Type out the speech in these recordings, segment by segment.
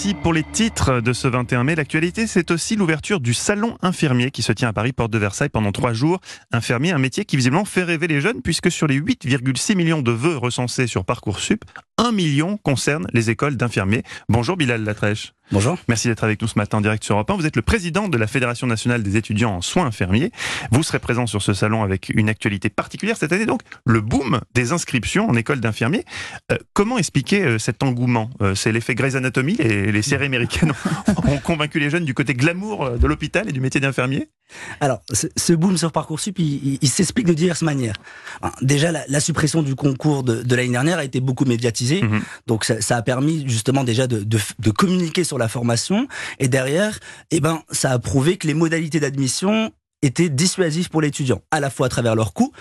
Voici pour les titres de ce 21 mai. L'actualité, c'est aussi l'ouverture du salon infirmier qui se tient à Paris, porte de Versailles, pendant 3 jours. Infirmier, un métier qui visiblement fait rêver les jeunes, puisque sur les 8,6 millions de vœux recensés sur Parcoursup, 1 million concerne les écoles d'infirmiers. Bonjour Bilal Latrèche. Bonjour. Merci d'être avec nous ce matin en direct sur Europe 1. Vous êtes le président de la Fédération nationale des étudiants en soins infirmiers. Vous serez présent sur ce salon avec une actualité particulière cette année, donc le boom des inscriptions en école d'infirmiers. Comment expliquer cet engouement ? C'est l'effet Grey's Anatomy, les séries américaines ont convaincu les jeunes du côté glamour de l'hôpital et du métier d'infirmier ? Alors, ce boom sur Parcoursup, il s'explique de diverses manières. Déjà, la suppression du concours de l'année dernière a été beaucoup médiatisée. Donc, ça a permis justement déjà de communiquer sur la formation. Et derrière, ça a prouvé que les modalités d'admission étaient dissuasives pour l'étudiant, à la fois à travers leurs coûts,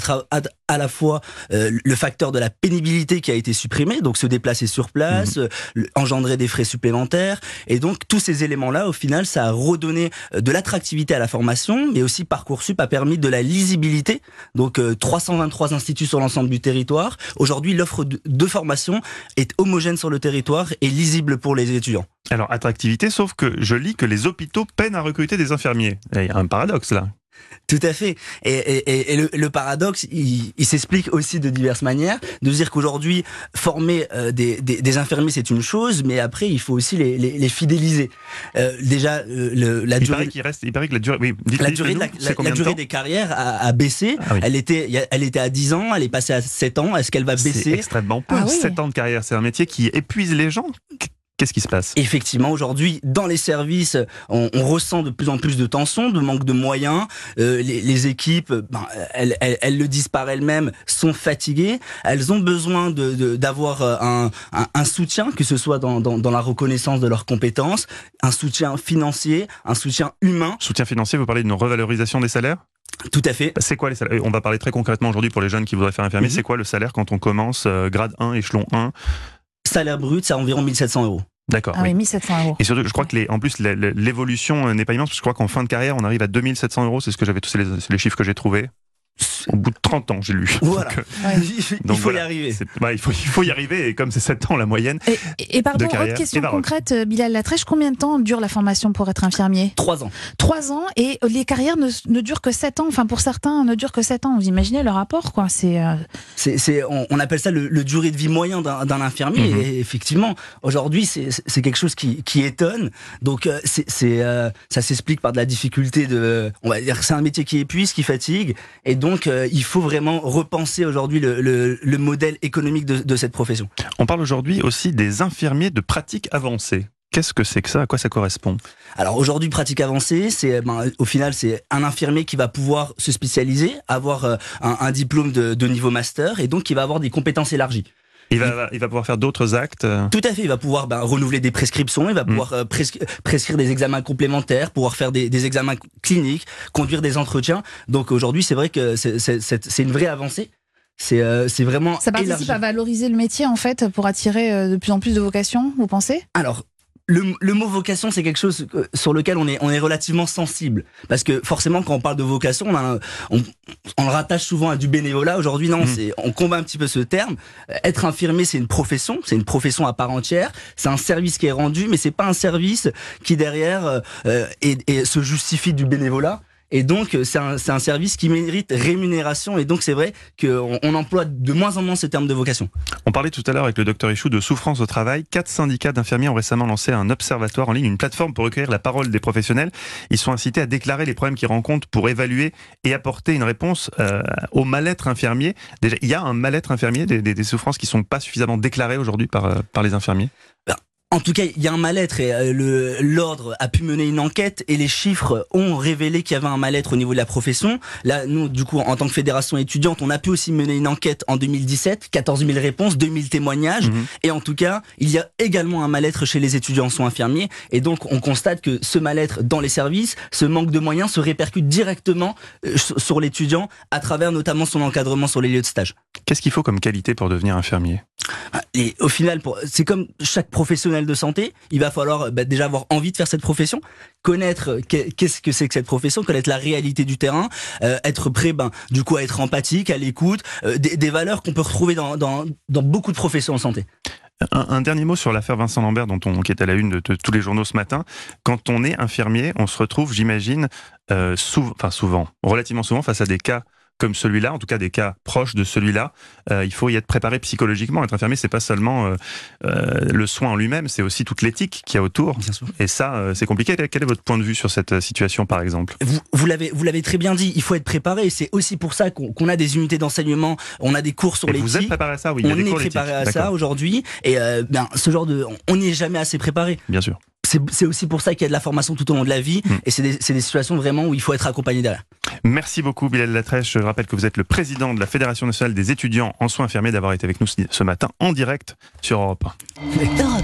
à la fois le facteur de la pénibilité qui a été supprimé, donc se déplacer sur place, engendrer des frais supplémentaires, et donc tous ces éléments-là, au final, ça a redonné de l'attractivité à la formation, mais aussi Parcoursup a permis de la lisibilité, donc 323 instituts sur l'ensemble du territoire. Aujourd'hui, l'offre de formation est homogène sur le territoire et lisible pour les étudiants. Alors, attractivité, sauf que je lis que les hôpitaux peinent à recruter des infirmiers. Il y a un paradoxe là. Tout à fait. Et le paradoxe, il s'explique aussi de diverses manières. De dire qu'aujourd'hui, former des infirmiers, c'est une chose, mais après, il faut aussi les fidéliser. Déjà, la durée... Il paraît que la durée... Oui, la durée des carrières a baissé. Ah oui. Elle était à 10 ans, elle est passée à 7 ans. Est-ce qu'elle va baisser ? C'est extrêmement peu. 7 ans de carrière, c'est un métier qui épuise les gens. Qu'est-ce qui se passe ? Effectivement, aujourd'hui, dans les services, on ressent de plus en plus de tensions, de manque de moyens. Les équipes, elles le disent par elles-mêmes, sont fatiguées. Elles ont besoin d'avoir un soutien, que ce soit dans la reconnaissance de leurs compétences, un soutien financier, un soutien humain. Soutien financier, vous parlez d'une revalorisation des salaires ? Tout à fait. C'est quoi les salaires ? On va parler très concrètement aujourd'hui pour les jeunes qui voudraient faire infirmier. C'est quoi le salaire quand on commence grade 1, échelon 1 ? Salaire brut, c'est environ 1 700 €. D'accord. Ah oui, 1 700 €. Et surtout, je crois que en plus, l'évolution n'est pas immense, parce que je crois qu'en fin de carrière, on arrive à 2 700 €, c'est ce que j'avais, c'est les chiffres que j'ai trouvés. Au bout de 30 ans, j'ai lu. Voilà. Il faut y arriver. Il faut y arriver, et comme c'est 7 ans la moyenne. Et pardon, autre question concrète, Bilal Latrèche, combien de temps dure la formation pour être infirmier ? 3 ans. 3 ans, et les carrières ne durent que 7 ans. Enfin, pour certains, ne durent que 7 ans. Vous imaginez le rapport, quoi. On appelle ça le durée de vie moyen d'un infirmier. Et effectivement, aujourd'hui, c'est quelque chose qui étonne. Donc, ça s'explique par de la difficulté on va dire que c'est un métier qui épuise, qui fatigue. Et donc, il faut vraiment repenser aujourd'hui le modèle économique de cette profession. On parle aujourd'hui aussi des infirmiers de pratique avancée. Qu'est-ce que c'est que ça ? À quoi ça correspond ? Alors aujourd'hui, pratique avancée, au final, c'est un infirmier qui va pouvoir se spécialiser, avoir un diplôme de niveau master, et donc qui va avoir des compétences élargies. Il va pouvoir faire d'autres actes. Tout à fait, il va pouvoir renouveler des prescriptions, il va pouvoir prescrire des examens complémentaires, pouvoir faire des examens cliniques, conduire des entretiens. Donc aujourd'hui, c'est vrai que c'est une vraie avancée. C'est vraiment ça participe élargi. À valoriser le métier, en fait, pour attirer de plus en plus de vocations, vous pensez ? Alors, le mot vocation, c'est quelque chose sur lequel on est relativement sensible. Parce que forcément, quand on parle de vocation, on le rattache souvent à du bénévolat. Aujourd'hui, non, on combat un petit peu ce terme. Être infirmier, c'est une profession à part entière. C'est un service qui est rendu, mais c'est pas un service qui derrière se justifie du bénévolat. Et donc, c'est un service qui mérite rémunération. Et donc, c'est vrai qu'on emploie de moins en moins ce terme de vocation. On parlait tout à l'heure avec le docteur Ichou de souffrance au travail. 4 syndicats d'infirmiers ont récemment lancé un observatoire en ligne, une plateforme pour recueillir la parole des professionnels. Ils sont incités à déclarer les problèmes qu'ils rencontrent pour évaluer et apporter une réponse au mal-être infirmier. Déjà, il y a un mal-être infirmier, des souffrances qui ne sont pas suffisamment déclarées aujourd'hui par les infirmiers ? En tout cas, il y a un mal-être et l'ordre a pu mener une enquête et les chiffres ont révélé qu'il y avait un mal-être au niveau de la profession. Là, nous, du coup, en tant que fédération étudiante, on a pu aussi mener une enquête en 2017, 14 000 réponses, 2 000 témoignages. Et en tout cas, il y a également un mal-être chez les étudiants en soins infirmiers. Et donc, on constate que ce mal-être dans les services, ce manque de moyens se répercute directement sur l'étudiant à travers notamment son encadrement sur les lieux de stage. Qu'est-ce qu'il faut comme qualité pour devenir infirmier ? Et au final, c'est comme chaque professionnel de santé, il va falloir déjà avoir envie de faire cette profession, connaître qu'est-ce que c'est que cette profession, connaître la réalité du terrain, être prêt du coup à être empathique, à l'écoute, des valeurs qu'on peut retrouver dans beaucoup de professions en santé. Un dernier mot sur l'affaire Vincent Lambert, qui est à la une de tous les journaux ce matin. Quand on est infirmier, on se retrouve, j'imagine, relativement souvent face à des cas comme celui-là, en tout cas des cas proches de celui-là. Il faut y être préparé psychologiquement. Être infirmier, c'est pas seulement le soin en lui-même, c'est aussi toute l'éthique qu'il y a autour. Bien sûr. Et ça, c'est compliqué. Quel est votre point de vue sur cette situation, par exemple ? Vous l'avez très bien dit, il faut être préparé. C'est aussi pour ça qu'on a des unités d'enseignement, on a des cours sur l'éthique. Vous êtes préparé à ça, oui. On est préparé à ça aujourd'hui. Et ce genre on n'y est jamais assez préparé. Bien sûr. C'est aussi pour ça qu'il y a de la formation tout au long de la vie. Et c'est des situations vraiment où il faut être accompagné derrière. Merci beaucoup, Bilal Latrèche. Je rappelle que vous êtes le président de la Fédération nationale des étudiants en soins infirmiers, d'avoir été avec nous ce matin en direct sur Europe 1.